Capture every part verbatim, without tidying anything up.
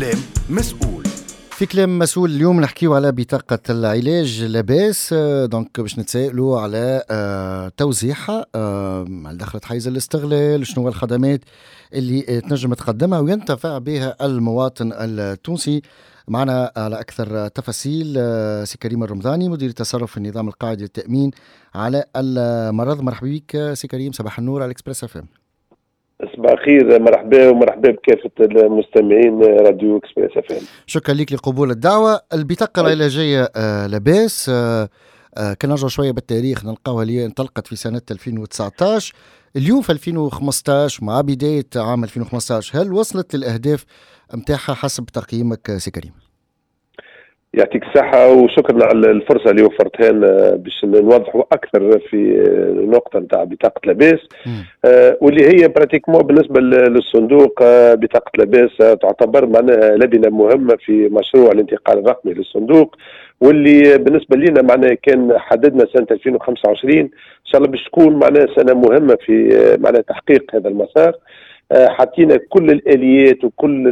كلام مسؤول. في كلام مسؤول اليوم نحكيو على بطاقة العلاج لاباس. دونك باش نتسائلوا على آه توزيعها، آه هل دخلت حيز الاستغلال، شنو الخدمات اللي تنجم تقدمها وينتفع بها المواطن التونسي. معنا على أكثر تفاصيل آه سي كريم الرمضاني، مدير التصرف في النظام القاعدي للتأمين على المرض. مرحبا بك سي كريم، صباح النور على اكسبريس اف ام. صباح الخير، مرحبا ومرحبا بكافة المستمعين راديو اكسبريس اف ام. شكرا لك لقبول الدعوة. البطاقة العلاجية آه لاباس، آه آه كان نرجع شوية بالتاريخ نلقاوها اللي انطلقت في سنة ألفين وتسعطاش. اليوم في ألفين وخمسطاش مع بداية عام ألفين وخمسطاش، هل وصلت للأهداف متاعها حسب تقييمك سي كريم؟ يعطيك الصحة وشكرا على الفرصة اللي وفرتها لنا باش نوضحوا أكثر في النقطة نتاع بطاقة لاباس، آه واللي هي براتيكمون بالنسبة للصندوق. آه بطاقة لاباس آه تعتبر معناها لبنة مهمة في مشروع الانتقال الرقمي للصندوق، واللي بالنسبة لنا معناها كان حددنا سنة ألفين وخمسة وعشرين إن شاء الله باش تكون معناها سنة مهمة في آه معناها تحقيق هذا المسار. حطينا كل الآليات وكل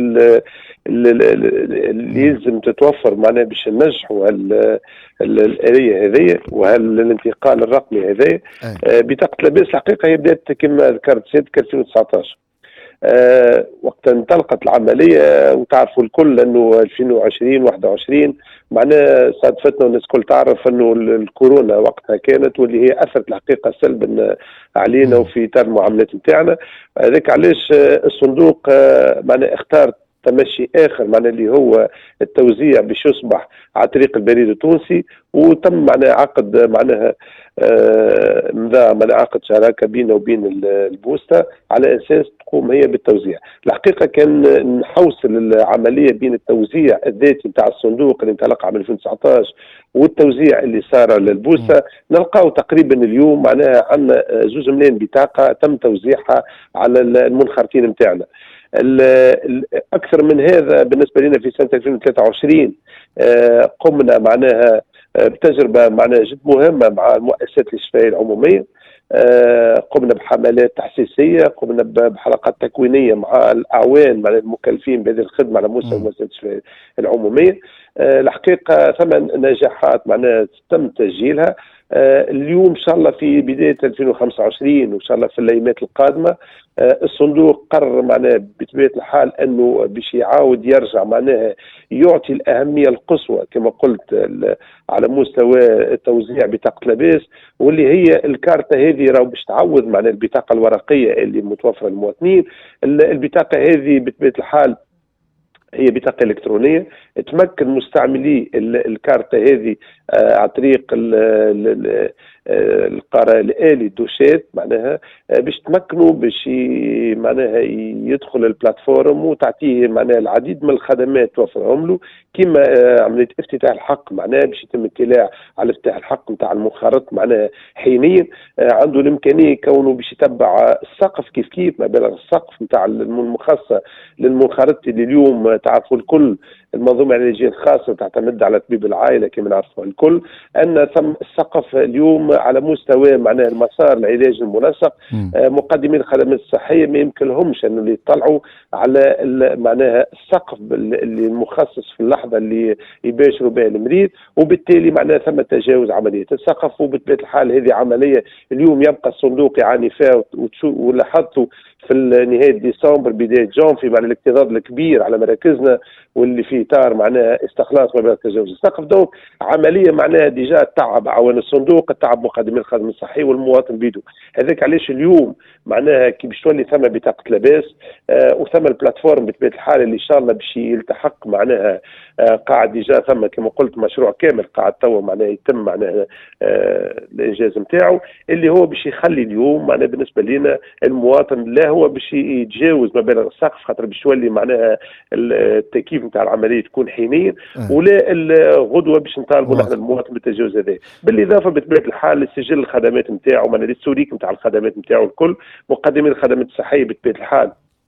اللي يلزم تتوفر معناها باش ننجحوا الآلية هذه وهالانتقال الرقمي هذا. بطاقة لاباس الحقيقة هي بدأت كما ذكرت سيادتك ألفين وتسعطاش. أه وقت انطلقت العملية، وتعرفوا الكل أنه ألفين وعشرين واحد وعشرين معناها صادفتنا والناس الكل تعرف أنه الكورونا وقتها كانت، واللي هي أثرت الحقيقة سلبا علينا وفي إطار المعاملات نتاعنا. هذاك علاش الصندوق معناها اختار تمشي اخر معناها اللي هو التوزيع باش يصبح على طريق البريد التونسي، وتم معناها عقد معناها مذا معناها عقد شراكه بينه وبين البوسطه على اساس تقوم هي بالتوزيع. الحقيقه كان نحوصل العمليه بين التوزيع الذاتي نتاع الصندوق اللي انطلق عام ألفين وتسعطاش والتوزيع اللي صار للبوسطه، نلقاو تقريبا اليوم معناها عندنا زوج ملايين بطاقه تم توزيعها على المنخرطين نتاعنا. أكثر من هذا بالنسبة لنا في سنة ألفين وثلاثة وعشرين قمنا معناها بتجربة معناها جد مهمة مع المؤسسات الشفائية العمومية. قمنا بحملات تحسيسية، قمنا بحلقات تكوينية مع الأعوان مع المكلفين بهذه الخدمة على مستوى المؤسسات الشفائية العمومية. الحقيقة ثمان نجاحات معناها تم تسجيلها. اليوم إن شاء الله في بداية ألفين وخمسة وعشرين وإن شاء الله في الأيامات القادمة الصندوق قرر معناها بطبيعة الحال أنه باش يعاود يرجع معناها يعطي الأهمية القصوى كما قلت على مستوى توزيع بطاقة لاباس، واللي هي الكارتة هذه راهو باش تعوض معناها البطاقة الورقية اللي متوفرة للمواطنين. البطاقة هذه بطبيعة الحال هي بطاقة إلكترونية تمكن مستعملي الكارتة هذه عن طريق القراءة الآلي الدوشات معناها باش تمكنوا باش معناها يدخل البلاتفورم وتعطيه معناها العديد من الخدمات توفرهم له، كما عملية افتتاح الحق معناها باش يتم الاطلاع على افتتاح الحق نتاع المنخرط معناها حينيا. عنده الإمكانية كونه باش يتبع السقف كيف كيف مبالغ السقف نتاع المخصصة للمنخرط اللي اليوم تعرفوا الكل المنظومة العلاجية الخاصة تعتمد على طبيب العائلة كما نعرفوا الكل، أن ثم السقف اليوم على مستوى معناها المسار العلاجي المنسق. مقدمين الخدمات الصحية ما يمكن لهمش أنه يطلعوا على معناها السقف اللي المخصص في اللحظة اللي يباشروا بها المريض، وبالتالي معناها ثم تجاوز عملية السقف. وبطبيعة الحال هذه عملية اليوم يبقى الصندوق يعاني فيها، ولاحظتوا في نهاية ديسمبر بداية جانفي مع الاكتظاظ الكبير على مراكزنا واللي في إطار معناها استخلاص مبالغ تجاوز السقف. دونك عملية معناها ديجا تعب عوان الصندوق، التعب مقدمين الخدمة الصحية والمواطن بيدو. هذاك علاش اليوم معناها كي باش تولي ثم بطاقة لاباس آه وثم البلاتفورم بطبيعة الحال اللي إن شاء الله باش يلتحق معناها آه قاعد ديجا ثم كما قلت مشروع كامل قاعد توا معناها يتم معناها آه الإنجاز نتاعو، اللي هو باش يخلي اليوم معناها بالنسبة لنا المواطن لا هو باش يتجاوز مبالغ السقف خاطر باش تولي معناها التكييف نتاع العمليه تكون حينيا، ولا الغدوه باش نطالبوا نحن المواطن بالتجاوز هذا. بالاضافه بطبيعه الحال لسجل الخدمات نتاعو معناها الهستوريك نتاع الخدمات نتاعو الكل. مقدمين الخدمات الصحيه بطبيعه الحال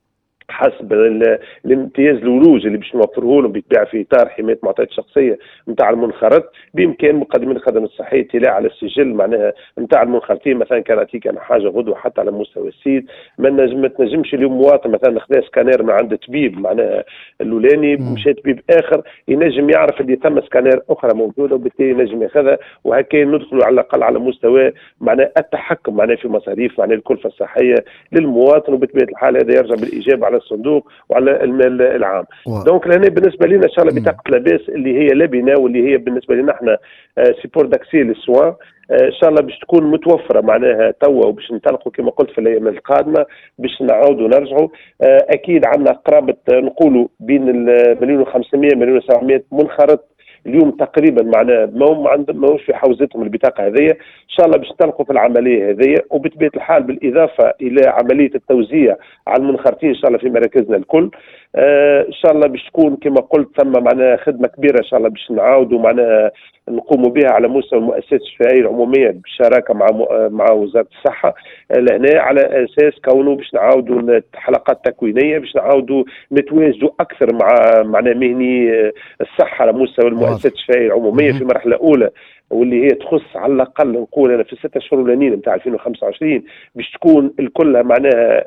حسب الامتياز الولوج اللي باش نوفره لهم بيتباع في اطار حمايه المعطيات الشخصيه نتاع المنخرط، بامكان مقدمين الخدمه الصحيه اطلاع على السجل معناها نتاع المنخرطين. مثلا كان يعطيك انا حاجه غدوه حتى على مستوى السيد، ما نجم ما تنجمش اليوم مواطن مثلا خذا سكانير من عند طبيب معناها الاولاني مشى طبيب اخر ينجم يعرف اللي ثم سكانير اخرى موجوده وبالتالي ينجم ياخذها، وهكا ندخلوا على الاقل على مستوى معناها التحكم معناها في مصاريف معناها الكلفه الصحيه للمواطن، وبطبيعه الحال هذا يرجع بالاجابه على الصندوق وعلى المال العام. دونك لهنا بالنسبه لنا ان شاء الله بطاقه لاباس اللي هي لبنه واللي هي بالنسبه لنا احنا سيبور داكسي للسوان ان شاء الله باش تكون متوفره معناها توا، وباش ننطلقوا كما قلت في الايام القادمه باش نعاودوا نرجعوا. اكيد عندنا قرابه نقولوا بين المليون وخمسمائة مليون وسبعمائة منخرط اليوم تقريبا معناها ما هم عندهم ماهوش في حوزتهم البطاقه هذه. ان شاء الله باش نطلقوا في العمليه هذه، وبطبيعه الحال بالاضافه الى عمليه التوزيع على المنخرطين ان شاء الله في مراكزنا الكل. آه ان شاء الله باش تكون كما قلت ثم معناها خدمه كبيره ان شاء الله باش نعاودوا معناها نقوموا بها على مستوى المؤسسات الشفائيه العموميه بالشراكه مع مع وزاره الصحه لهنا، على اساس كونه باش نعاودوا حلقات تكوينيه باش نعاودوا نتواجدوا اكثر مع معناها مهني الصحه على مستوى المؤسسات الشفائيه العموميه في مرحله اولى، واللي هي تخص على الاقل نقول انا في الستة اشهر الاولانيين نتاع ألفين وخمسة وعشرين باش تكون الكل معناها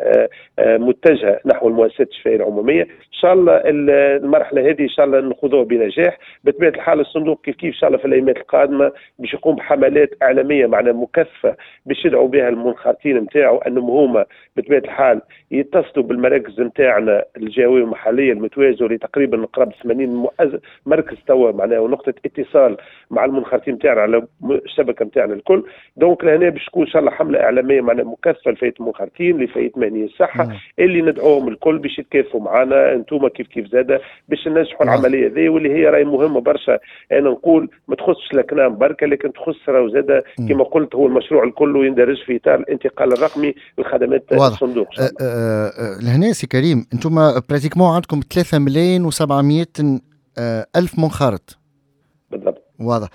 متجهه نحو المؤسسات الشفائيه العموميه. ان شاء الله المرحله هذه ان شاء الله ناخذوها بنجاح. بطبيعه الحال الصندوق كيف كيف ان شاء الله في الايامات القادمه باش يقوم بحملات اعلاميه معناها مكثفه باش يدعوا بها المنخرطين نتاعو انهم هما بطبيعه الحال يتصلوا بالمراكز نتاعنا الجهويه والمحليه المتواجده اللي تقريبا قرابه ثمانين مركز توا معناها ونقطه اتصال مع المنخرطين نتاعنا على الشبكه نتاعنا الكل. دونك لهنا باش تكون ان شاء الله حمله اعلاميه معناها مكثفه لفئه المنخرطين لفئه مهنيي الصحه مم. اللي ندعوهم الكل باش يتكاتفوا معنا انتم كيف كيف زاده باش ننجحوا العمليه هذه، واللي هي راهي مهمه برشا. انا نقول ما تخصش الاكنام بركه، لكن تخص راهو زاده كما قلت هو المشروع الكل يندرج في اطار الانتقال الرقمي للخدمات الصندوق. أه أه لهنا سي كريم انتم براتيكمون عندكم ثلاثة ملايين وسبعمائة الف منخرط بالضبط. واضح.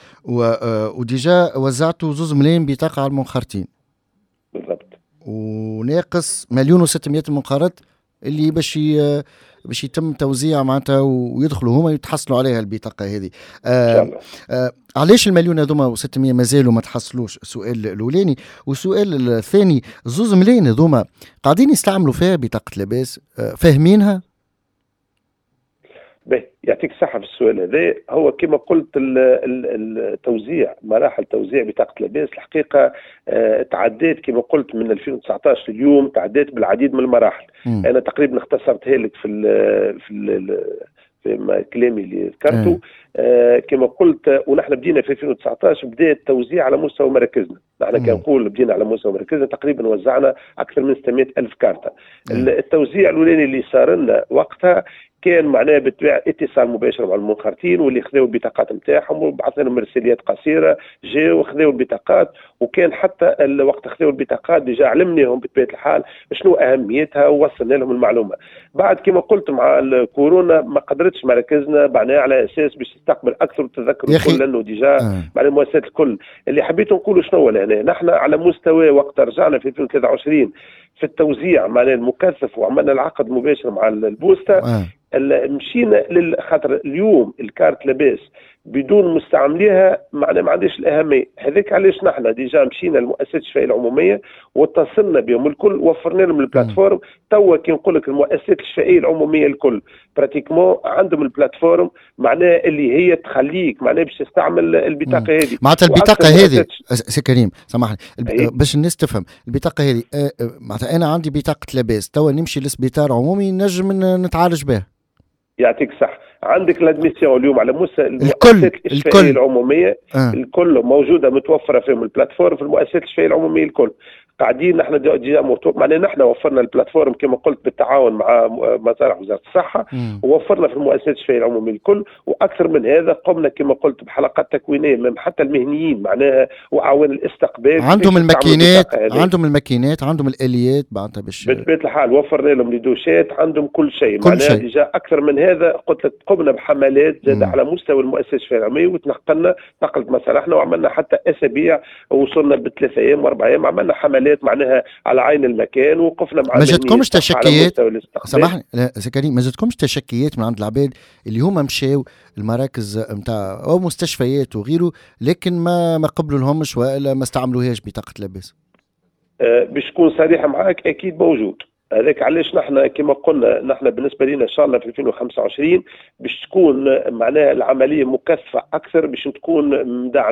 وديجا وزعتوا زوز ملايين بطاقه على المنخرطين بالضبط، وناقص مليون وستمائة منخرط اللي باش باش يتم توزيع معناتها ويدخلوا هما يتحصلوا عليها البطاقه هذه. آه آه علاش المليون هذوما وستمائة مازالوا ما تحصلوش؟ السؤال الاولاني. والسؤال الثاني، زوز ملايين هذوما قاعدين يستعملوا فيها بطاقه لاباس؟ آه فاهمينها؟ باهي يعطيك الصحة في السؤال هذا. هو كما قلت التوزيع مراحل توزيع بطاقة لاباس الحقيقة اه تعديت كما قلت من ألفين وتسعطاش اليوم، تعديت بالعديد من المراحل. م. أنا تقريبا اختصرتها لك في ال في ال في كلامي اللي ذكرته. آه كما قلت ونحن بدينا في ألفين وتسعطاش بدأ التوزيع على مستوى مراكزنا. نحن كنقول بدينا على مستوى مراكزنا تقريبا وزعنا أكثر من ستمائة ألف كارتة. التوزيع الأولاني اللي صار لنا وقتها كان معناه بالطبيعه اتصال مباشر مع المنخرطين واللي خذوا البطاقات نتاعهم وبعثنا لهم مرسليات قصيره جاوا وخذوا البطاقات، وكان حتى وقت خذوا البطاقات ديجا علمناهم بطبيعه الحال شنو اهميتها ووصلنا لهم المعلومه. بعد كما قلت مع الكورونا ما قدرتش مراكزنا معناها على اساس باش تستقبل اكثر وتذكروا الكل لانه ديجا آه. مع المؤسسات الكل. اللي حبيت نقولوا شنو لهنا نحن على مستوى وقت رجعنا في ألفين وثلاثة وعشرين في التوزيع معناه المكثف وعملنا العقد مباشر مع البوسطه. آه. مشينا للخاطر اليوم الكارت لاباس بدون مستعمليها معناه ما عندهاش الاهميه هذاك. علاش نحن ديجا مشينا للمؤسسات الشفائيه العموميه واتصلنا بهم الكل، وفرنا لهم البلاتفورم. توا كي نقول لك المؤسسات الشفائيه العموميه الكل براتيكمون عندهم البلاتفورم معناه اللي هي تخليك معناه باش تستعمل البطاقه هذه. معناتها البطاقه هذه سي كريم سامحني باش الناس تفهم البطاقه هذه معناتها انا عندي بطاقه لاباس توا نمشي لسبيطار عمومي نجم نتعالج بها. يعطيك صح. عندك لادميسيون اليوم على مستوى المؤسسات الشفائيه العموميه آه. الكل موجوده متوفره فيهم البلاتفورم في المؤسسات الشفائيه العموميه الكل. قاعدين نحن ديجا معناها نحن وفرنا البلاتفورم كما قلت بالتعاون مع مصالح وزاره الصحه مم. ووفرنا في المؤسسات الشفائيه العموميه الكل، واكثر من هذا قمنا كما قلت بحلقات تكوينيه من حتى المهنيين معناها وعوان الاستقبال. عندهم الماكينات عندهم الماكينات عندهم الاليات بعدها باش بطبيعه الحال وفرنا لهم لي عندهم كل شيء معناها ديجا اكثر من هذا قلت لك قمنا بحملات زاد على مستوى المؤسسات الشفائيه العموميه وتنقلنا نقلت مصالحنا وعملنا حتى اسابيع وصلنا بثلاث ايام واربع ايام عملنا حملات حالات معناها على عين المكان، وقفنا مع ما جاتكمش تشكيات؟ سامحني سي كريم، ما جاتكمش تشكيات من عند العباد اللي هما مشاو المراكز نتاع او مستشفيات وغيره لكن ما ما قبلوا لهمش والا ما استعملوهاش بطاقه لاباس؟ أه باش تكون صريحه معاك اكيد موجود. هذاك علاش نحن كما قلنا نحن بالنسبه لنا ان شاء الله في ألفين وخمسة وعشرين باش تكون معناها العمليه مكثفه اكثر، باش تكون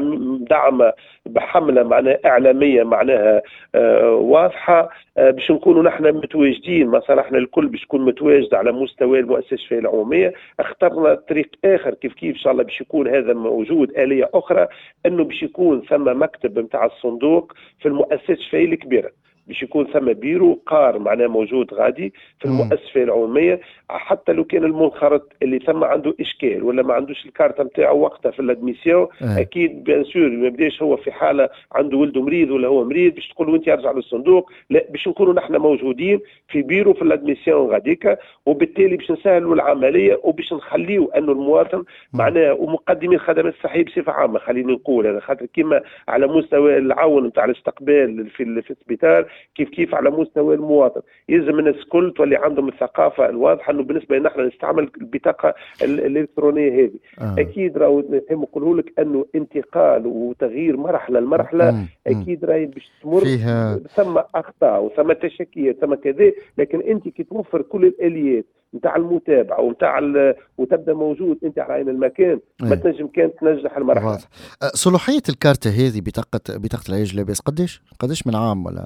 مدعمه بحمله معناها اعلاميه معناها آه واضحه، آه باش نكونوا نحن متواجدين مصالحنا الكل باش تكون متواجده على مستوى المؤسسه الشفائيه العموميه. اخترنا طريق اخر كيف كيف ان شاء الله باش يكون هذا موجود، اليه اخرى انه باش يكون ثم مكتب نتاع الصندوق في المؤسسات الشفائيه الكبيره، باش يكون ثم بيرو قار معناه موجود غادي في المؤسسه العموميه، حتى لو كان المنخرط اللي ثم عنده اشكال ولا ما عندوش الكارت نتاعو وقتها في الادميسيون اكيد بيان سور ما يبداش هو في حاله عنده ولده مريض ولا هو مريض باش تقول له انت ارجع للصندوق، لا باش نكونوا نحن موجودين في بيرو في الادميسيون غاديكا، وبالتالي باش نسهلوا العمليه وباش نخليوا انه المواطن معناه ومقدمي الخدمات الصحيه بصفه عامه خليني نقول انا خاطر كيما على مستوى العون نتاع الاستقبال في في السبيطار كيف كيف على مستوى المواطن يلزم الناس الكل تولي عندهم الثقافه الواضحه انه بالنسبه لنا نحن نستعمل البطاقه الالكترونيه هذه. آه. اكيد راهو نفهم نقول لك انه انتقال وتغيير مرحله لمرحله مم. اكيد راهي باش تمر فيها ثم اخطاء وثم تشكيات ثم كذا، لكن انت كي توفر كل الاليات نتاع المتابعه ونتاع وتبدا موجود انت على عين المكان ما تنجم كان تنجح المرحله. واضح. صلاحيه الكارت هذه بطاقه بطاقه العلاج لاباس قداش قداش من عام ولا؟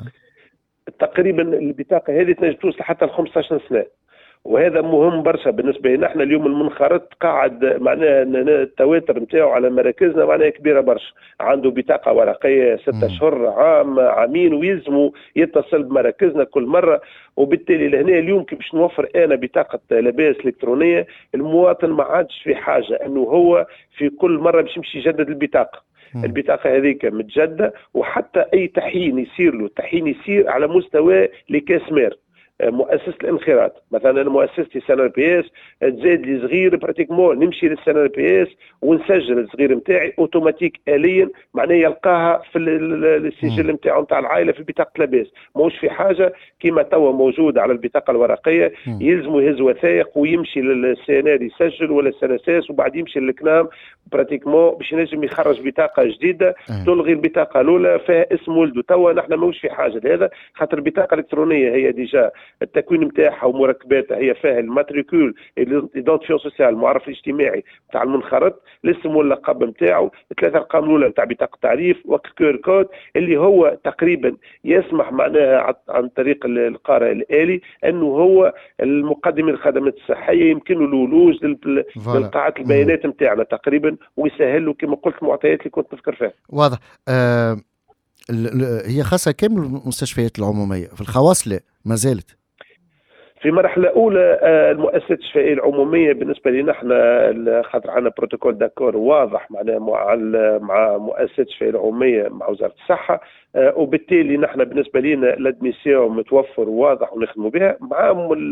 تقريبا البطاقه هذه تنجم توصل حتى ل خمسة عشر سنه، وهذا مهم برشا بالنسبه لنا. احنا اليوم المنخرط قاعد معناها التواتر نتاعو على مراكزنا معناها كبيره برشا، عنده بطاقه ورقيه ستة اشهر عام عامين ويلزموا يتصل بمراكزنا كل مره، وبالتالي لهنا اليوم كي باش نوفر انا بطاقه لاباس الكترونيه المواطن ما عادش في حاجه انه هو في كل مره باش يمشي يجدد البطاقه. البطاقه هذيك متجدده، وحتى اي تحيين يصير له تحيين يصير على مستوى لكاسمير مؤسسه الانخراط. مثلا انا مؤسستي سنه بي اس تزاد لي صغير براتيكمون نمشي للسنه بي اس ونسجل الصغير نتاعي اوتوماتيك اليا معناه يلقاها في السجل نتاعو نتاع العائله في بطاقه لاباس، ماهوش في حاجه كيما توا موجود على البطاقه الورقيه يلزموا يهز وثائق ويمشي للسناد يسجل ولا السنساس وبعد يمشي للكنام براتيكمون باش ينجم يخرج بطاقه جديده تلغي البطاقه الاولى فيها اسم ولده. توا نحن ماهوش في حاجه لهذا خاطر البطاقه الالكترونيه هي ديجا التكوين نتاعها ومركباتها هي فيها الماتريكول ايدونتيفيون سوسيال المعرف الاجتماعي نتاع المنخرط، الاسم واللقب نتاعو، ثلاثه ارقام الاولى نتاع بطاقه التعريف والكيور كود اللي هو تقريبا يسمح معناها عن طريق القارئ الالي انه هو المقدم الخدمات الصحيه يمكن له الولوج للقاعات البيانات نتاعنا تقريبا ويسهل له كما قلت المعطيات اللي كنت نفكر فيها. واضح. آه هي خاصه كامل المستشفيات العموميه، في الخواص لا ما زالت في مرحلة أولى المؤسسات الشفائية العمومية بالنسبة لنا احنا خاطر عندنا بروتوكول داكور واضح معناها مع مع مؤسسات الشفائية العمومية مع وزارة الصحة، وبالتالي نحن بالنسبة لنا الادميسيون متوفر وواضح ونخدموا بها مع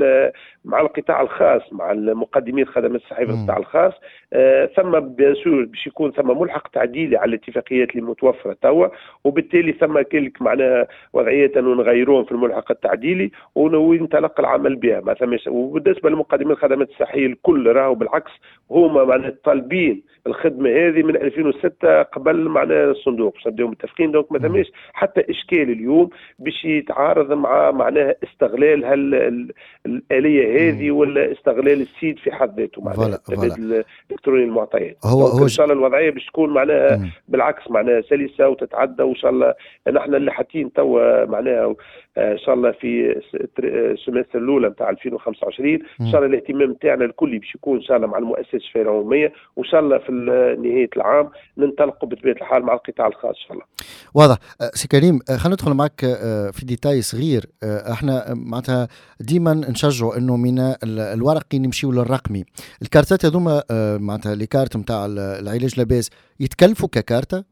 مع القطاع الخاص مع المقدمين الخدمات الصحية في القطاع الخاص. ثم بيان سور باش يكون ثم ملحق تعديلي على الاتفاقيات اللي متوفرة توا، وبالتالي ثم كلك معناها وضعية نغيرون في الملحق التعديلي ونتلقى العمل بها ما ثماش. وبالنسبه للمقدمين الخدمات الصحيه الكل راهو بالعكس هما معناها طالبين الخدمه هذه من ألفين وستة قبل معناها الصندوق باش نبداو متفقين، دونك ما ثماش حتى اشكال اليوم باش يتعارض مع معناها استغلال هال الاليه هذه ولا استغلال السيد في حد ذاته معناها التبادل الالكتروني المعطيات. هو هو ان شاء الله الوضعيه باش تكون معناها مم. بالعكس معناها سلسه وتتعدى، وان شاء الله نحن اللي حاطين توا معناها ان شاء الله في السمستر الاولى نتاع ألفين وخمسة وعشرين ان شاء الله الاهتمام نتاعنا الكلي باش يكون ان شاء الله مع المؤسسات الشفائيه العموميه، وان شاء الله في نهايه العام ننطلقوا بطبيعه الحال مع القطاع الخاص ان شاء الله. واضح. سي كريم خلينا ندخل معك في ديتاي صغير. احنا معناتها ديما نشجعوا انه من الورقي نمشيو للرقمي. الكارتات هذوما معناتها لي كارت نتاع العلاج لاباس يتكلفوا ككارته؟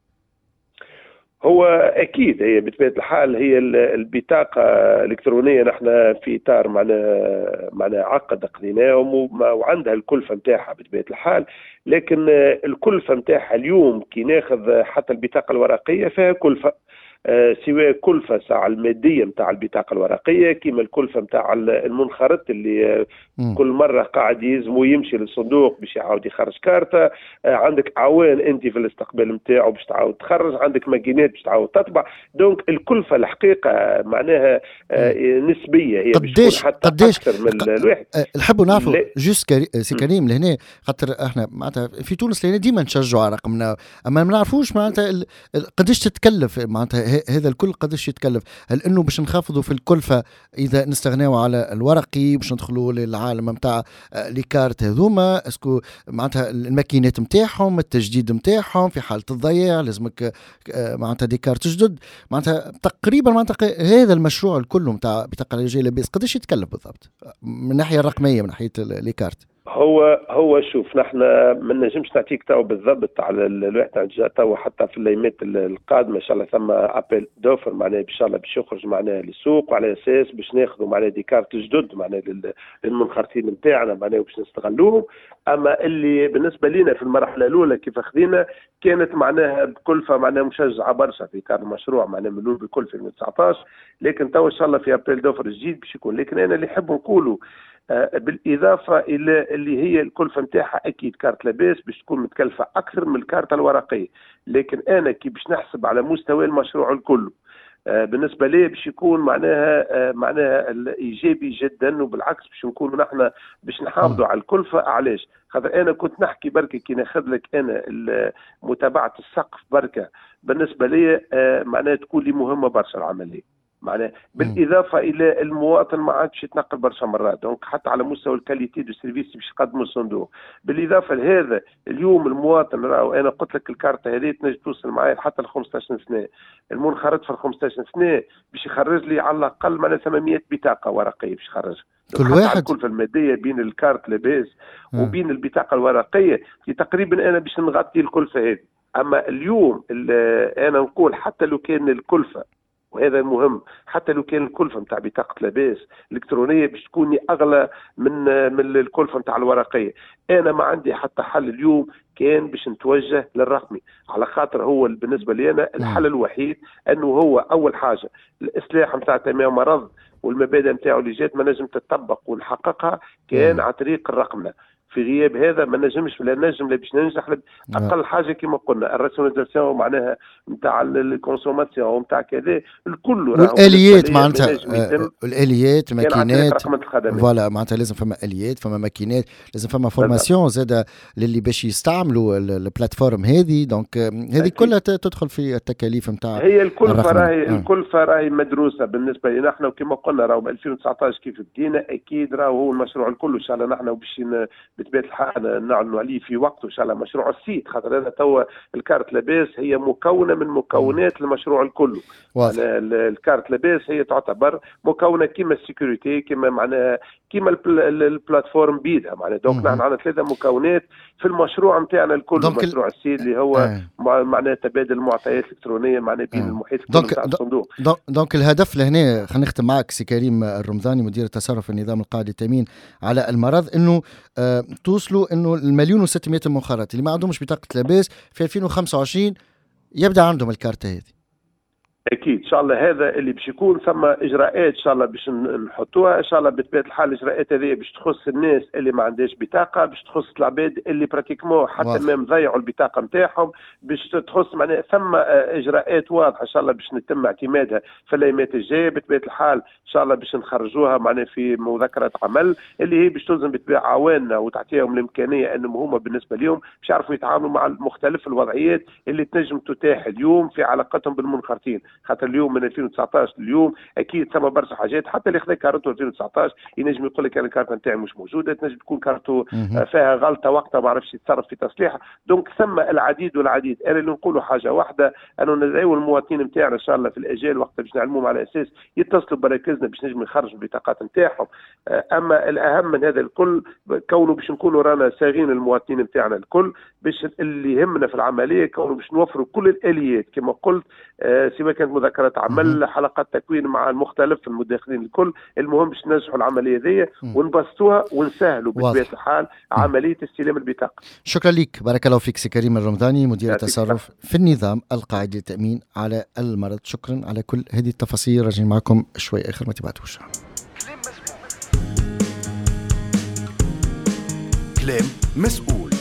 هو اكيد هي بطبيعه الحال هي البطاقه الالكترونيه نحن في اطار معنا معنا عقد قضيناهم وعندها الكلفه نتاعها بطبيعه الحال، لكن الكلفه نتاعها اليوم كي ناخذ حتى البطاقه الورقيه فيها كلفه آه سواء كلفه ساعه الماديه نتاع البطاقه الورقيه كما الكلفه نتاع المنخرط اللي آه كل مره قاعد يلزمو يمشي للصندوق باش يعاود يخرج كارته. آه عندك عوان انت في الاستقبال نتاعو باش تعاود تخرج، عندك ماكينات باش تعاود تطبع. دونك الكلفه الحقيقه معناها آه نسبيه، هي قديش حتى قديش اكثر من الواحد. نحبوا نعرفوا جوست كري... سي كريم لهنا، خاطر احنا معناتها في تونس لهنا ديما نشجعوا على رقمنا، اما ما نعرفوش معناتها ال... قديش تتكلف معناتها هذا الكل، قديش يتكلف؟ هل انه باش نخفضوا في الكلفه اذا نستغناو على الورقي باش ندخلوا للعالم نتاع لي كارت هذوما؟ اسكو معناتها الماكينات نتاعهم، التجديد نتاعهم في حاله الضياع لازمك معناتها دي كارت جدد، معناتها تقريبا معناتها هذا المشروع الكل نتاع بطاقه العلاجيه لاباس قديش يتكلف بالضبط من الناحيه الرقميه من ناحيه لي كارت؟ هو هو شوف نحن ما نجمش نعطيك تو بالضبط على الواحد جا تو، حتى في الايامات القادمه ان شاء الله ثم ابل دوفر معناها ان شاء الله باش يخرج معناها للسوق، وعلى اساس باش ناخذوا معناها دي كارت جدد معناها للمنخرطين نتاعنا معناها باش نستغلوهم. اما اللي بالنسبه لنا في المرحله الاولى كيف خذينا كانت معناها بكلفه معناها مشجعه برشا في كان المشروع معناها ملول بكل في ألفين وتسعطاش، لكن تو ان شاء الله في ابل دوفر جديد باش يكون. لكن انا اللي نحب نقوله بالاضافه الى اللي هي الكلفه نتاعها اكيد كارت لاباس باش تكون متكلفه اكثر من الكارت الورقيه، لكن انا كي باش نحسب على مستوى المشروع الكل بالنسبه لي باش يكون معناها معناها ايجابي جدا، وبالعكس باش نكونوا نحن باش نحافظوا على الكلفه. علاش؟ خاطر انا كنت نحكي بركه كي ناخذ لك انا متابعه السقف بركه بالنسبه لي معناها تكون لي مهمه برشا العمليه، معناه بالاضافه الى المواطن ما عادش يتنقل برشا مرات، دونك حتى على مستوى الكاليتي دو سيرفيس باش يقدموا الصندوق. بالاضافه لهذا اليوم المواطن راهو انا قلت لك الكارت هذه تنجم توصل معايا حتى ل خمسطاش سنه، المنخرط في خمسطاش سنه باش يخرج لي على الاقل معناها ثمانمائة بطاقه ورقيه باش يخرج كل واحد. الكلفه الماديه بين الكارت لاباس وبين البطاقه الورقيه تقريبا انا باش نغطي الكلفه هذه. اما اليوم انا نقول حتى لو كان الكلفه، وهذا المهم، حتى لو كان الكلفه نتاع بطاقه لاباس الالكترونيه باش تكون اغلى من من الكلفه نتاع الورقيه، انا ما عندي حتى حل اليوم كان باش نتوجه للرقمي، على خاطر هو بالنسبه لي انا الحل الوحيد انه هو اول حاجه الاصلاح نتاع تمام مرض والمبادئ نتاعو اللي جات ما نجم تطبق ونحققها كان عن طريق الرقمنه. في غياب هذا ما نجمش لا نجم لا باش ننجح. اقل حاجه كما قلنا الراسيوناليزاسيون معناها نتاع الكونسوماسيون نتاع كذا الكل، والاليات معناتها الاليات الماكينات فوالا معناتها لازم فما اليات فما ماكينات، لازم فما فورماسيون زاده للي باش يستعملوا البلاتفورم هذه. دونك هذه كلها تدخل في التكاليف نتاع هي الكلفه راهي آه. الكلفه راهي مدروسه بالنسبه لنا نحن، وكما قلنا راهو ب ألفين وتسعطاش كيف بدينا اكيد راهو هو المشروع الكل ان شاء الله نحن وباش بطبيعه الحال نعلنوا عليه في وقته ان شاء الله مشروع السيت، خاطر هذا توا الكارت لاباس هي مكونه من مكونات المشروع الكل. الكارت لاباس هي تعتبر مكونه كما السيكوريتي كما معناها كما البلاتفورم بيدها معناها. دونك نحن عندنا ثلاثه مكونات في المشروع نتاعنا الكل، مشروع السيت اللي هو آه. معناها تبادل المعطيات الالكترونيه معناها بين آه. المحيط الكل نتاع الصندوق. دونك الهدف لهنا خلينا نختم معك سي كريم الرمضاني مدير التصرف النظام القاعدي التامين على المرض، انه آه توصلوا انه المليون وستمائة منخرط اللي ما عندهمش بطاقه لاباس في ألفين وخمسة وعشرين يبدا عندهم الكارت هذه. اكيد ان شاء الله هذا اللي باش يكون ثم اجراءات ان شاء الله باش نحطوها ان شاء الله بطبيعه الحال. الاجراءات هذه باش تخص الناس اللي ما عندهاش بطاقه، باش تخص العباد اللي براتيكمون حتى ما ضيعوا البطاقه نتاعهم، باش تخص معناها ثم اجراءات واضحه ان شاء الله باش نتم اعتمادها في الايامات الجايه بطبيعه الحال ان شاء الله باش نخرجوها معناها في مذكره عمل اللي هي باش تلزم بطبيعه عواننا وتعطيهم الامكانيه انهم هما بالنسبه لهم باش يعرفوا يتعاملوا مع مختلف الوضعيات اللي تنجم تتاح اليوم في علاقتهم بالمنخرطين. خاطر اليوم من ألفين وتسعطاش اليوم اكيد ثم برشا حاجات، حتى اللي خذا كارته ألفين وتسعطاش ينجم يقول لك انا الكارته نتاعي مش موجوده، تنجم تكون كارته فيها غلطه وقتها ما عرفش يتصرف في تصليحها. دونك ثم العديد والعديد. انا اللي نقولوا حاجه واحده، انه ندعيو المواطنين نتاعنا ان شاء الله في الاجال وقتها باش نعلموهم على اساس يتصلوا بمراكزنا باش نجم يخرجوا البطاقات نتاعهم. اما الاهم من هذا الكل كونه باش نكونوا رانا ساغين المواطنين نتاعنا الكل، باش اللي يهمنا في العمليه كونه باش نوفروا كل الاليات كما قلت، سواء كانت مذكرات عمل، حلقات تكوين مع المختلف المداخلين الكل. المهم باش ننجحوا العمليه ذي ونبسطوها ونسهلوا بطبيعه الحال عمليه استلام البطاقه. شكرا لك، بارك الله فيك سي كريم الرمضاني، مدير التصرف في النظام القاعدي للتامين على المرض. شكرا على كل هذه التفاصيل. راجعين معكم شوي اخر، ما تبعتوش. كلام مسؤول.